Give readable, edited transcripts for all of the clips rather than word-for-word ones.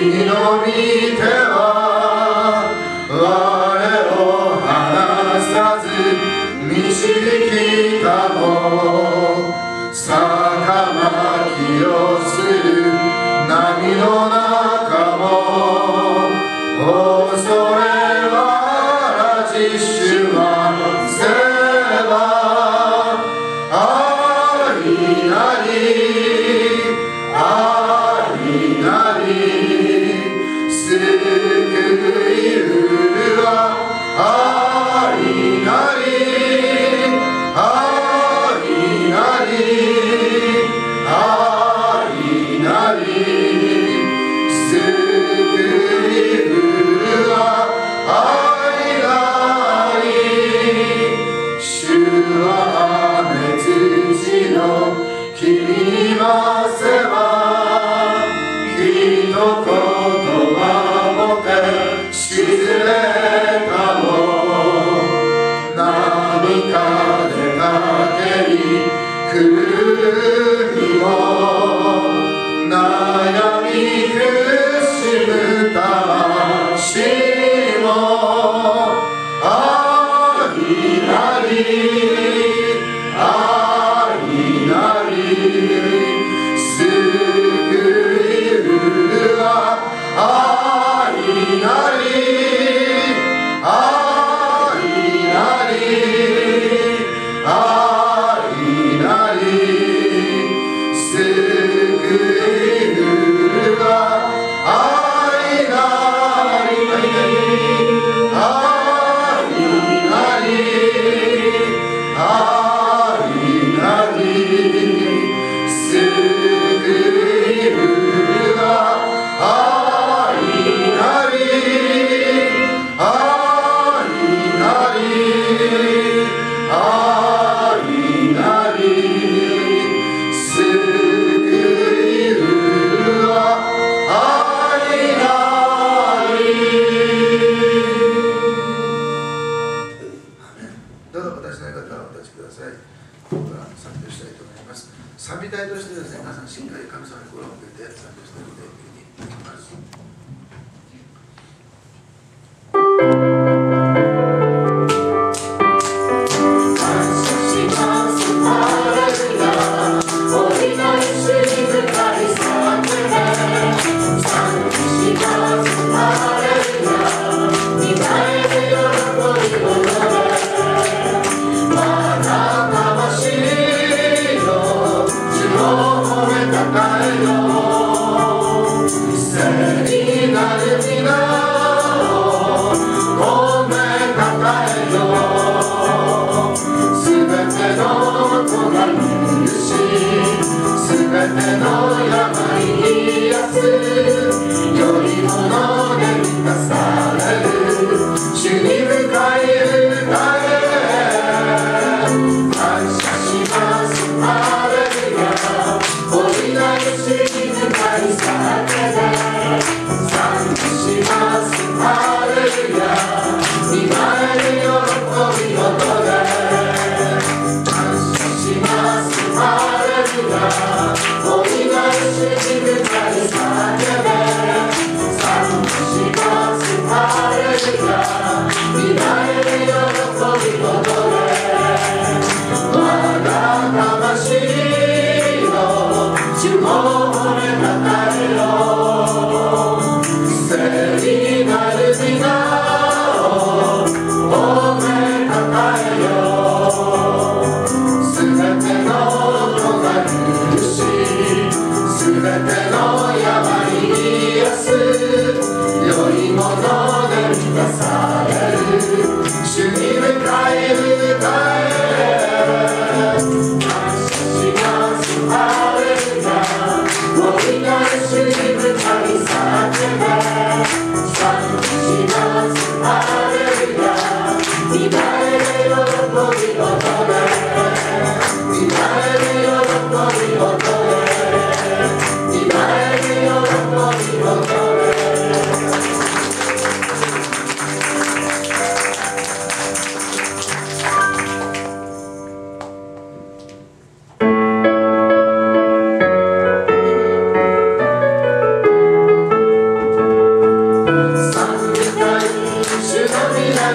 の御手は我を離さず導きたも魚きをする波の中も恐れはなし主はせばありなりありなり救いはありなりありなりありなり救いはありなり主は雨土の君ませば一言はもて沈めたも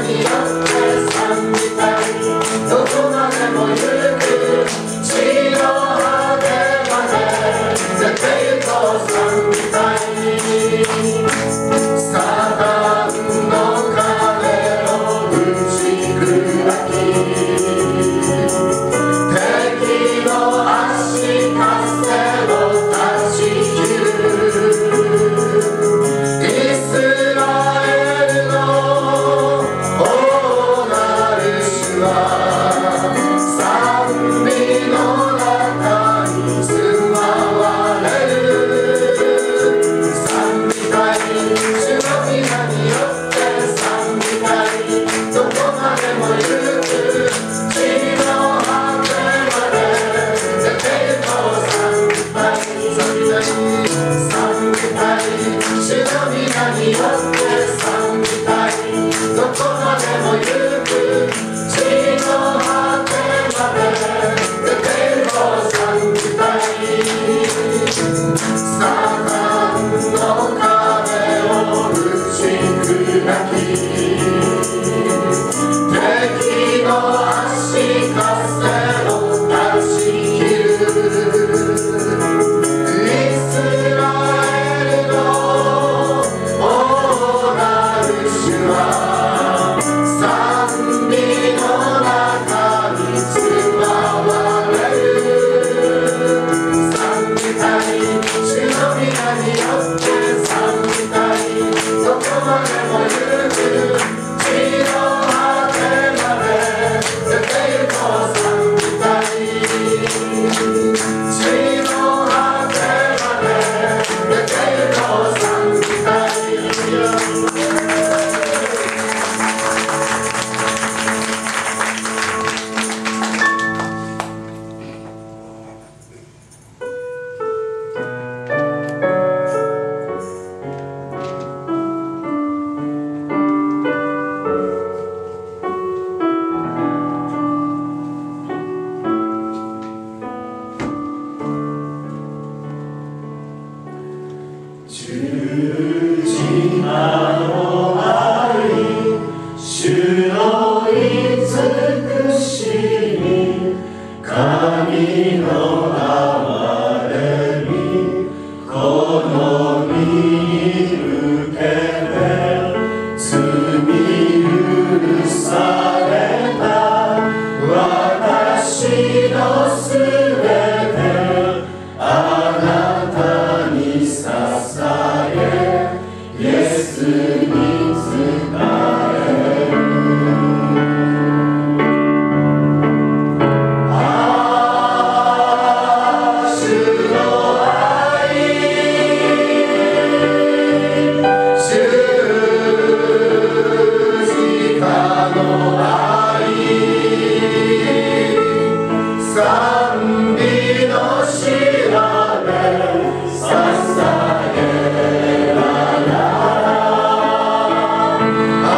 「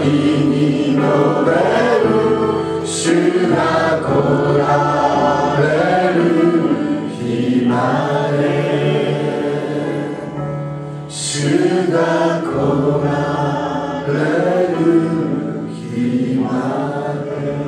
に述べる主が来られる日まで主が来られる日まで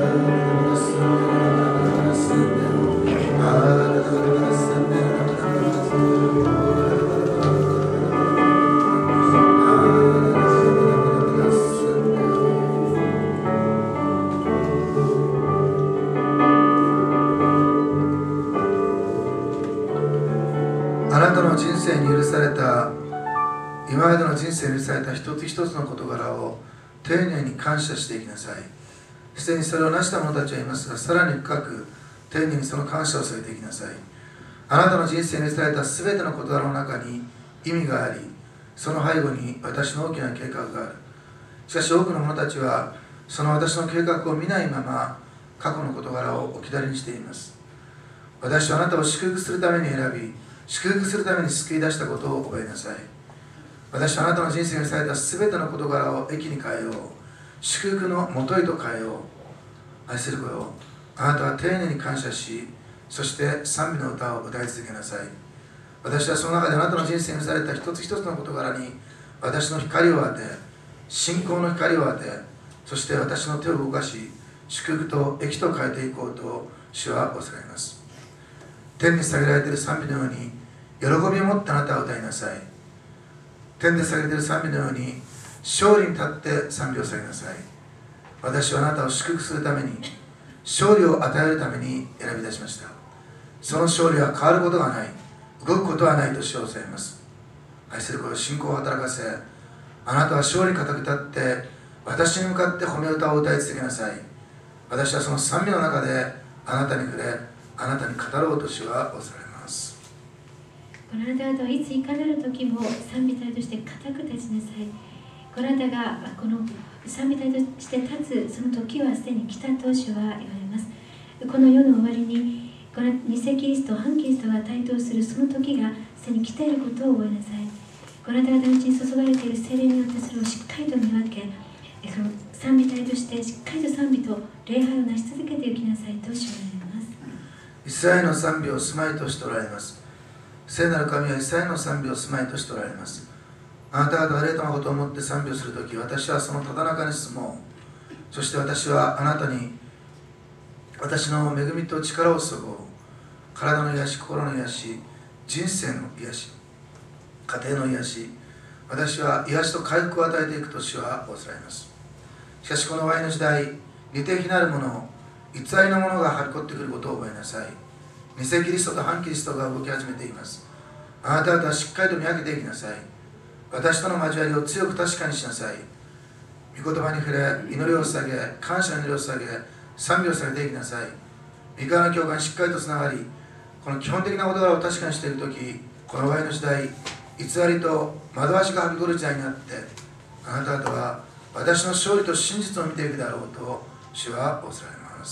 あなたの人生に許された今までの人生に許された一つ一つの事柄を丁寧に感謝していきなさい。すでにそれを成した者たちはいますが、さらに深く丁寧にその感謝を添えていきなさい。あなたの人生に許された全ての事柄の中に意味があり、その背後に私の大きな計画がある。しかし多くの者たちはその私の計画を見ないまま過去の事柄を置き去りにしています。私はあなたを祝福するために選び、祝福するために救い出したことを覚えなさい。私はあなたの人生にされた全ての事柄を益に変えよう。祝福のもとへと変えよう。愛する子よ、あなたは丁寧に感謝し、そして賛美の歌を歌い続けなさい。私はその中であなたの人生にされた一つ一つの事柄に私の光を当て、信仰の光を当て、そして私の手を動かし、祝福と益と変えていこうと主はおっしゃいます。天に捧げられている賛美のように喜びを持ってあなたは歌いなさい。天で捧げている賛美のように勝利に立って賛美を捧げなさい。私はあなたを祝福するために、勝利を与えるために選び出しました。その勝利は変わることがない、動くことはないと主はおっしゃいます。愛する子よ、信仰を働かせ、あなたは勝利に固く立って私に向かって褒め歌を歌い続けなさい。私はその賛美の中であなたに触れ、あなたに語ろうと主はおっしゃいます。 このあなたはいついかなる時も賛美隊として固く立ちなさい。このあなたがこの賛美隊として立つその時はすでに来たと主は言われます。この世の終わりにこの偽キリスト、反キリストが台頭するその時がすでに来ていることを覚えなさい。このあなた方のうちに注がれている聖霊によってそれをしっかりと見分け、その賛美隊としてしっかりと賛美と礼拝を成し続けていきなさいと主は言われます。 イスラエルの賛美を住まいとしておられます。聖なる神はイスラエルの賛美を住まいとしておられます。あなた方が霊とのことを思って賛美をするとき、私はそのただ中に住もう。そして私はあなたに私の恵みと力を注ごう。体の癒し、心の癒し、人生の癒し、家庭の癒し、私は癒しと回復を与えていくと主はおっしゃいます。しかしこの終わりの時代、似て非なるもの、偽りのものがはびこってくることを覚えなさい。偽キリストと反キリストが動き始めています。あなた方はしっかりと見分けていきなさい。私との交わりを強く確かにしなさい。御言葉に触れ、祈りを捧げ、感謝の祈りを捧げ、賛美を捧げていきなさい。御川の教会にしっかりとつながり、この基本的な事柄を確かにしているとき、この終わりの時代、偽りと惑わしがはびこる時代にあって、あなた方は私の勝利と真実を見ていくであろうと主はおっしゃいます。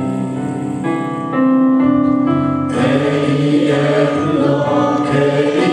永遠の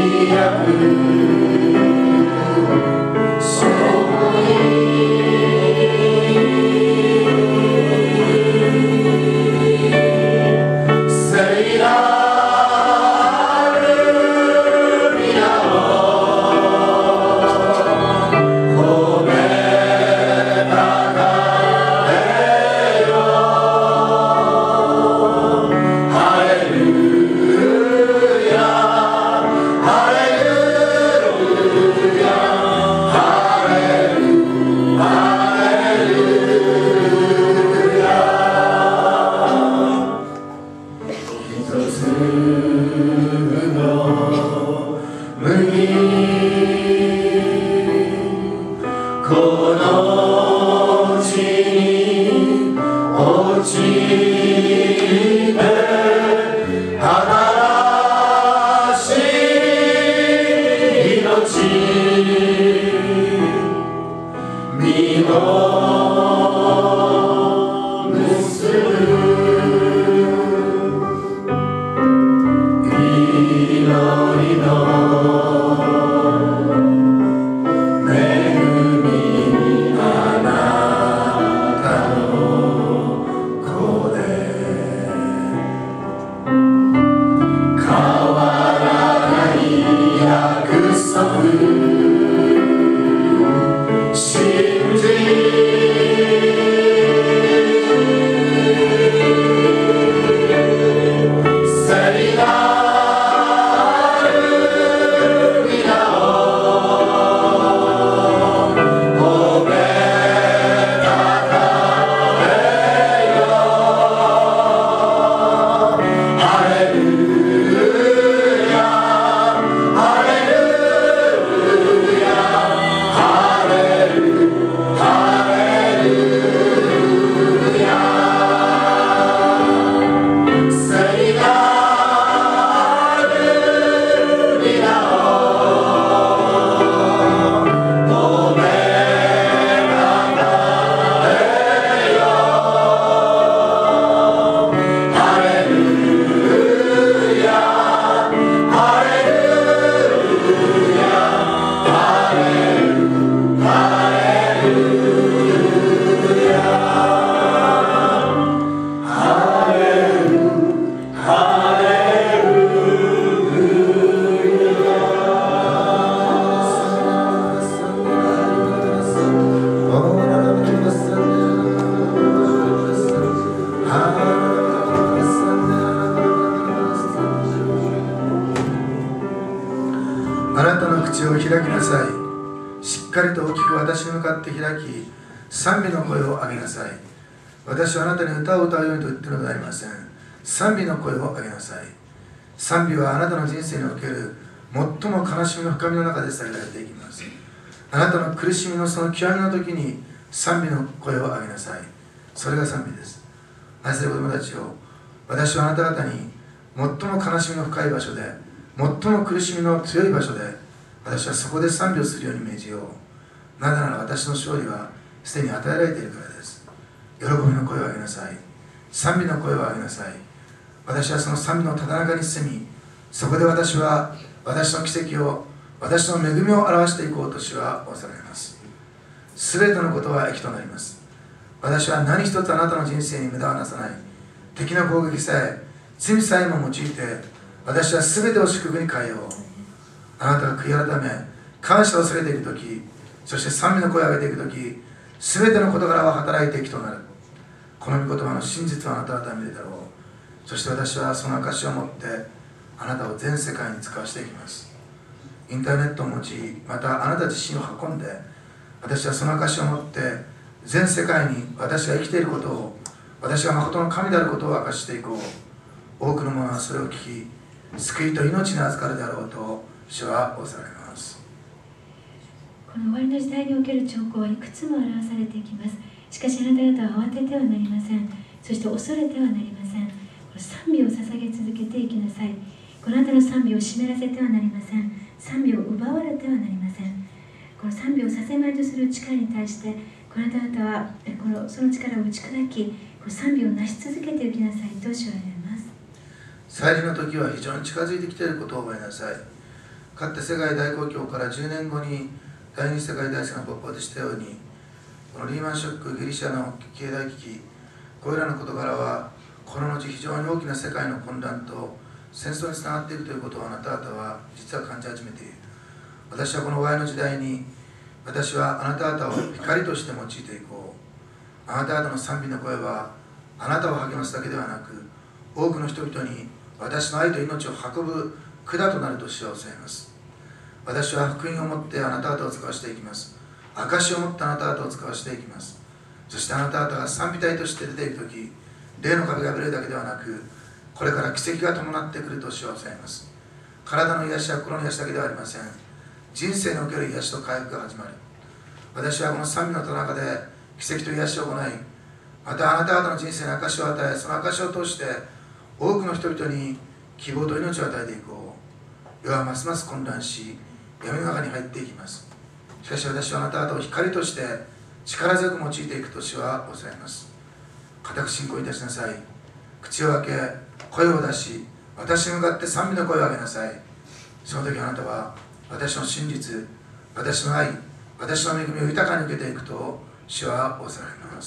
あなたの口を開きなさい。しっかりと大きく私に向かって開き、賛美の声を上げなさい。私はあなたに歌を歌うようにと言っているのではありません。賛美の声を上げなさい。賛美はあなたの人生における最も悲しみの深みの中で捧げられていきます。あなたの苦しみのその極みの時に賛美の声を上げなさい。それが賛美です。愛する子供たちを、私はあなた方に最も悲しみの深い場所で、最も苦しみの強い場所で、私はそこで賛美をするように命じよう。なぜなら私の勝利はすでに与えられているからです。喜びの声を上げなさい。賛美の声を上げなさい。私はその賛美のただ中に進み、そこで私は私の奇跡を、私の恵みを表していこうと主は仰せられます。すべてのことは益となります。私は何一つあなたの人生に無駄はなさない。敵の攻撃さえ、罪さえも用いて、私はすべてを祝福に変えよう。あなたが悔い改め、感謝をされているとき、そして賛美の声を上げていくとき、すべての事柄は働いて益となる。この御言葉の真実をあなた方は見るだろう。そして私はその証を持ってあなたを全世界に使わしていきます。インターネットを用い、またあなた自身を運んで、私はその証を持って全世界に私が生きていることを、私が誠の神であることを明かしていこう。多くの者はそれを聞き、救いと命に預かるであろうと主は仰せられます。 この終わりの時代における兆候はいくつも表されていきます。しかしあなた方は慌ててはなりません。そして恐れてはなりません。賛美を捧げ続けていきなさい。このあなたの賛美を湿らせてはなりません。賛美を奪われてはなりません。この賛美をさせまいとする力に対して、このあなた方はその力を打ち砕き、賛美を成し続けていきなさいと主は言われます。 再臨の時は非常に近づいてきていることを覚えなさい。かつて世界大公共から10年後に第二次世界大戦が勃発したように、このリーマンショック、ギリシャの経済危機、これらの事柄はこの後非常に大きな世界の混乱と戦争につながっていくということをあなた方は実は感じ始めている。私はこの終わりの時代に、私はあなた方を光として用いていこう。あなた方の賛美の声はあなたを励ますだけではなく、多くの人々に私の愛と命を運ぶ管となると主はおっしゃいます。私は福音を持ってあなた方を使わしていきます。証を持ってあなた方を使わしていきます。そしてあなた方が賛美隊として出ていくとき、霊の壁がぶれるだけではなく、これから奇跡が伴ってくると主はおっしゃいます。体の癒しや心の癒しだけではありません。人生における癒しと回復が始まる。私はこの賛美の中で奇跡と癒しを行い、またあなた方の人生に証を与え、その証を通して多くの人々に希望と命を与えていこう。世はますます混乱し、闇の中に入っていきます。しかし私はあなた方を光として力強く用いていくと主はおっしゃいます。固く信仰いたしなさい。口を開け、声を出し、私に向かって賛美の声を上げなさい。その時あなたは私の真実、私の愛、私の恵みを豊かに受けていくと主は仰せられます。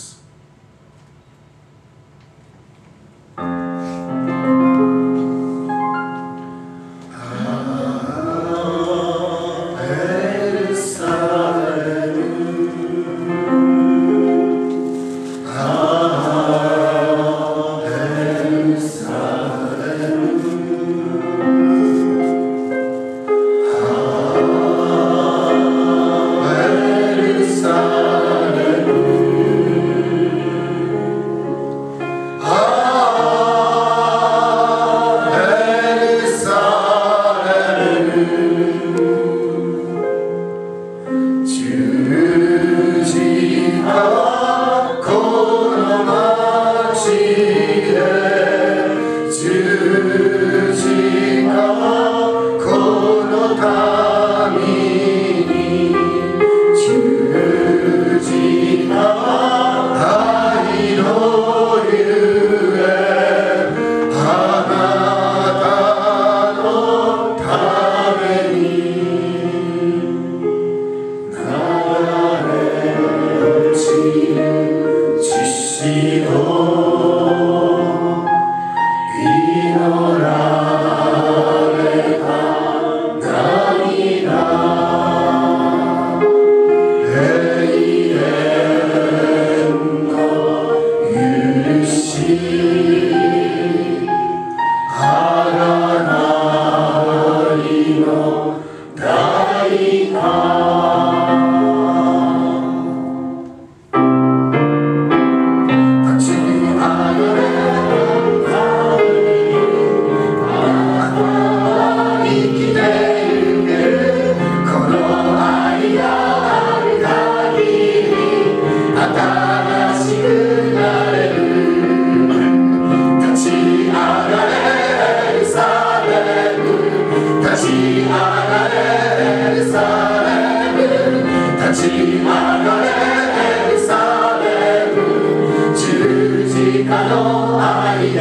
Hallelujah. 立ち上がれエルサレム、十字架の愛で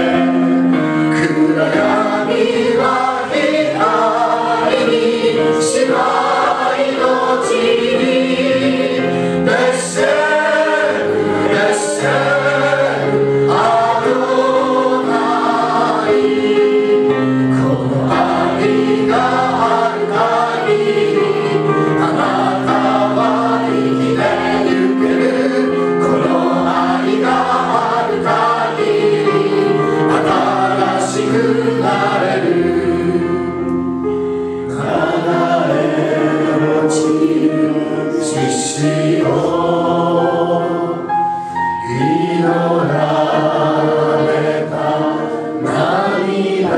暗闇は光に、死は命に。ベッシェルベッシェルアドナイ、この愛がある限りあなたは生きてゆける。この愛がある限り新しくなれる。流れ落ちる血潮祈られた涙、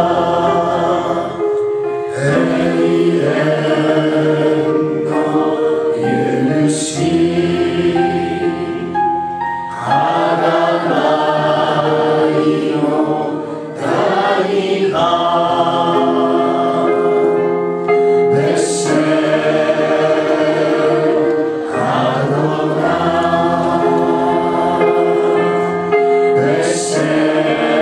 永遠の許し、贖いの代価。ベッシェアドナイ、ベッシェ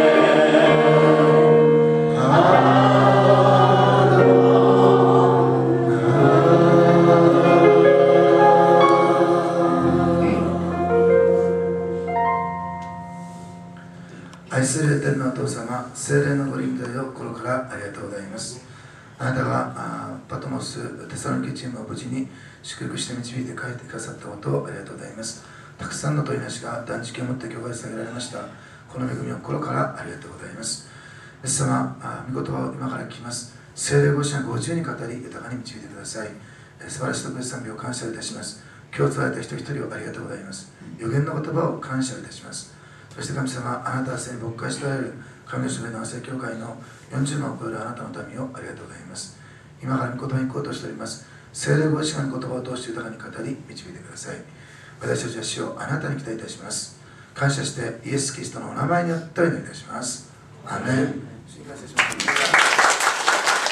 愛する天のお父様、聖霊のご臨在を心からありがとうございます。あなたがパトモス、テサロニケチームを無事に祝福して導いて帰ってくださったことをありがとうございます。たくさんの問いなしが断食をもって教会に下げられました。この恵みを心からありがとうございます。イエス様、御言葉を今から聞きます。聖霊ご自身が50に語り、豊かに導いてください。素晴らしい特別賛美を感謝いたします。今日伝えた一人一人をありがとうございます。予言の言葉を感謝いたします。そして神様、あなたはすでに牧会しておられる神の主の聖教会の40万を超えるあなたの民をありがとうございます。今から御言葉に行こうとしております。聖霊ご自身が言葉を通して豊かに語り、導いてください。私たちは主をあなたに期待いたします。感謝してイエス・キリストのお名前によってお祈りいたします。アーメン。で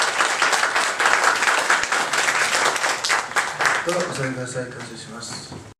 はお座りください。感謝します。